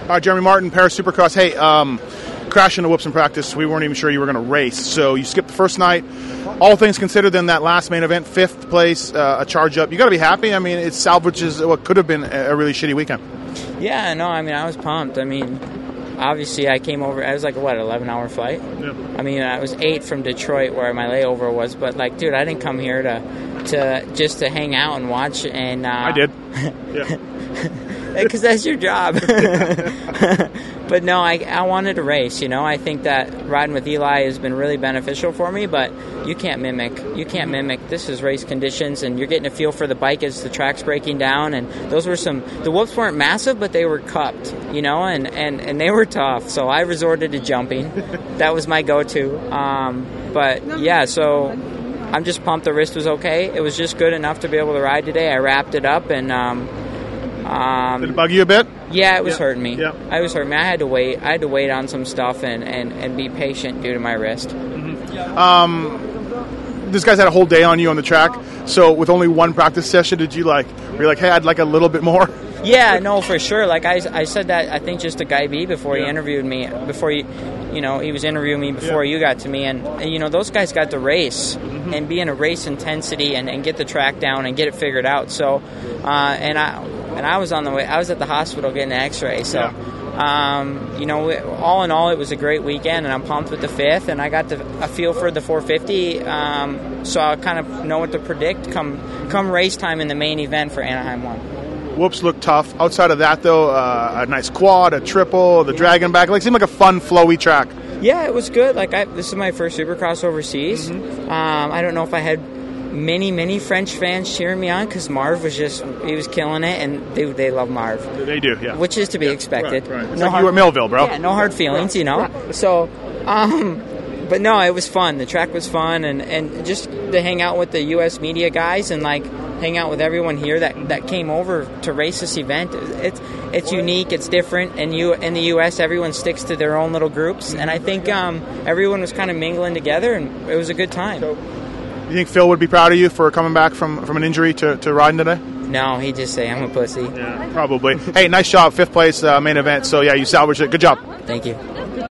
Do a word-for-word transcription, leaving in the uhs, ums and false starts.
Uh, Jeremy Martin, Paris Supercross. Hey, um, crashed into whoops in practice. We weren't even sure you were going to race. So you skipped the first night. All things considered, then that last main event, fifth place, uh, a charge up. You got to be happy. I mean, it salvages what could have been a really shitty weekend. Yeah, no, I mean, I was pumped. I mean, obviously, I came over. I was like, what, eleven hour flight? Yeah. I mean, I was eight from Detroit where my layover was. But, like, dude, I didn't come here to to just to hang out and watch. And uh, I did. Yeah. Because that's your job. But no, I, I wanted to race, you know. I think that riding with Eli has been really beneficial for me, but you can't mimic. You can't mimic. This is race conditions, and you're getting a feel for the bike as the track's breaking down, and those were some, the whoops weren't massive, but they were cupped, you know, and, and, and they were tough, so I resorted to jumping. That was my go-to. Um, but, yeah, so I'm just pumped the wrist was okay. It was just good enough to be able to ride today. I wrapped it up, and... Um, Um, Did it bug you a bit? Yeah, it was yeah. hurting me. Yeah. I was hurting me. I had to wait. I had to wait on some stuff and, and, and be patient due to my wrist. Mm-hmm. Um, this guy's had a whole day on you on the track. So with only one practice session, did you like? Were you like, hey, I'd like a little bit more? Yeah, no, for sure. Like I, I said that I think just to Guy B before yeah. he interviewed me, before he, you know, he was interviewing me before yeah. you got to me, and, and you know those guys got to race mm-hmm. and be in a race intensity and, and get the track down and get it figured out. So, uh, and I. And I was on the way. I was at the hospital getting an X-ray. So, yeah. um, you know, all in all, it was a great weekend, and I'm pumped with the fifth. And I got the, a feel for the four fifty, um, so I kind of know what to predict come come race time in the main event for Anaheim One. Whoops looked tough. Outside of that, though, uh, a nice quad, a triple, the yeah. dragon back. Like seemed like a fun, flowy track. Yeah, it was good. Like I, this is my first Supercross overseas. Mm-hmm. Um, I don't know if I had. Many, many French fans cheering me on because Marv was just, he was killing it, and they they love Marv. They do, yeah. Which is to be yeah, expected. Right, right. It's no like hard, you at Millville, bro. Yeah, no hard feelings, you know. So, um, but no, it was fun. The track was fun, and, and just to hang out with the U S media guys and, like, hang out with everyone here that, that came over to race this event. It's it's unique, it's different, and you in the U S everyone sticks to their own little groups, and I think um, everyone was kind of mingling together, and it was a good time. So, you think Phil would be proud of you for coming back from, from an injury to, to riding today? No, he'd just say I'm a pussy. Yeah, probably. Hey, nice job, fifth place uh, main event. So yeah, you salvaged it. Good job. Thank you.